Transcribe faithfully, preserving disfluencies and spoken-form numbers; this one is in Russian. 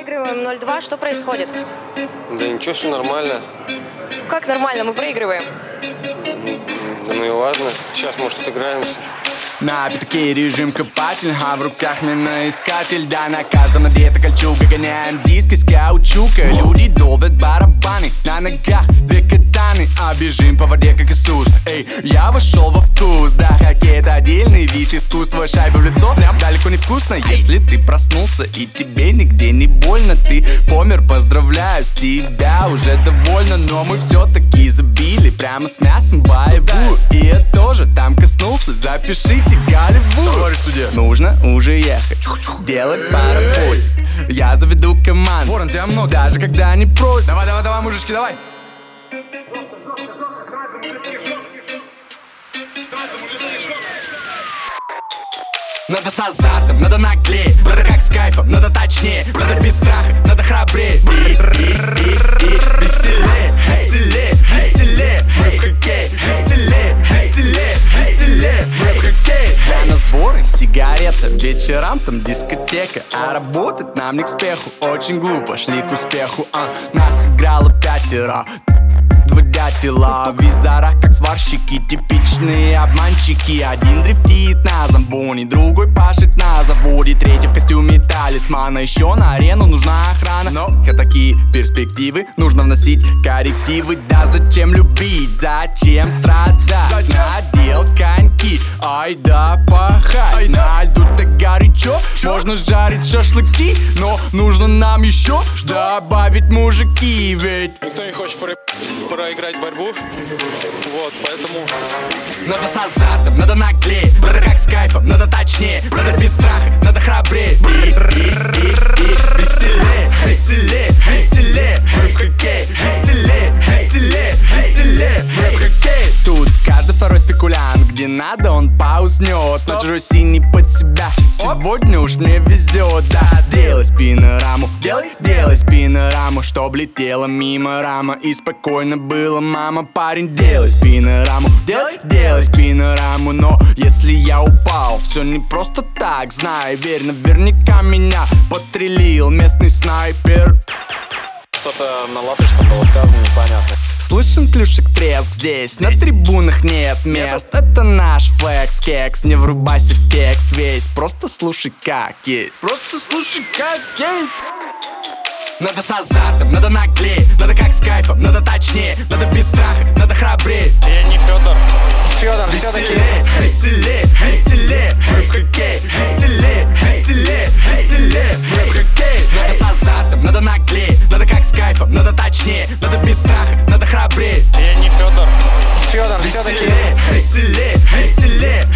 Проигрываем ноль два. Что происходит? Да ничего, все нормально. Как нормально? Мы проигрываем. Да ну и ладно. Сейчас, может, отыграемся. На пятаке режим копатель, а в руках наноискатель. Да, на каждом надета кольчуга. Гоняем диск из каучука. Люди долбят барабаны, на ногах две катаны. А бежим по воде, как Иисус. Эй, я вошел во вкус. Да, хоккей — это отдельный вид искусства. Шайба в лицо далеко не вкусно. Если ты проснулся и тебе нигде не больно, ты помер, поздравляю, с тебя уже довольно. Но мы все-таки забили прямо с мясом боевую. И я тоже там коснулся, запишите Голливуд. Товарищ судья, нужно уже ехать, делать по работе. Я заведу команду, ворон, тебя много, даже когда не просят. Давай, давай, давай, мужички, давай. Надо с азартом, надо наглее, надо как с кайфом, надо точнее, надо без страха, надо храбрее. И, и, и, и веселее, веселее, веселее. Мы в хоккей, веселее, веселее, веселее. Мы в хоккей. Я на сборы, сигарета, вечерам там дискотека. А работать нам не к спеху, очень глупо, шли к успеху. а, Нас играло пятеро. Два дятела в визорах, как сварщики, типичные обманщики. Один дрифтит на зомбоне, другой пашет на заводе, третий в костюме талисмана. Еще на арену нужна охрана. Но такие перспективы нужно вносить коррективы. Да зачем любить, зачем страдать? Надел коньки, ай да пахать. На льду так горячо, можно жарить шашлыки. Но нужно нам еще добавить мужики. Ведь Никто не хочет про... проиграть борьбу. Вот, поэтому... Надо с азартом, надо наглее, надо как с кайфом, надо точнее, надо без страха, надо храбрее. И, и, и, и веселее, веселее, веселее. Мы в хоккей, веселее, веселее, веселее. Мы в хоккей. Тут каждый второй спекулянт, где надо он паузнет. На чужой синий под себя, сегодня уж мне везет. Да, делай спинораму, делай, делай спинораму, чтоб летела мимо рама и спокойно было, мама. Парень, делай спинораму, делай, делай спинораму. Но если я упал, все не просто так, знай, верь, наверняка меня подстрелил местный снайпер. Что-то на латышском было сказано непонятно. Слышен клюшек треск здесь, на трибунах нет мест. Это наш флекс, кекс, не врубайся в текст весь. Просто слушай как есть, просто слушай как есть. Надо с азартом, надо наглее, надо как с кайфом, надо точнее, надо без страха, надо храбрее. Я не Федор. Федор, все-таки. Веселее, веселее, веселее. Мы в хоккей, веселее, веселее, веселее. Мы в хоккей. Надо с азартом, надо наглее, надо как с кайфом, надо точнее, надо без страха, надо храбрее. Я не Федор. Федор, все-таки. Веселее, веселее, веселее.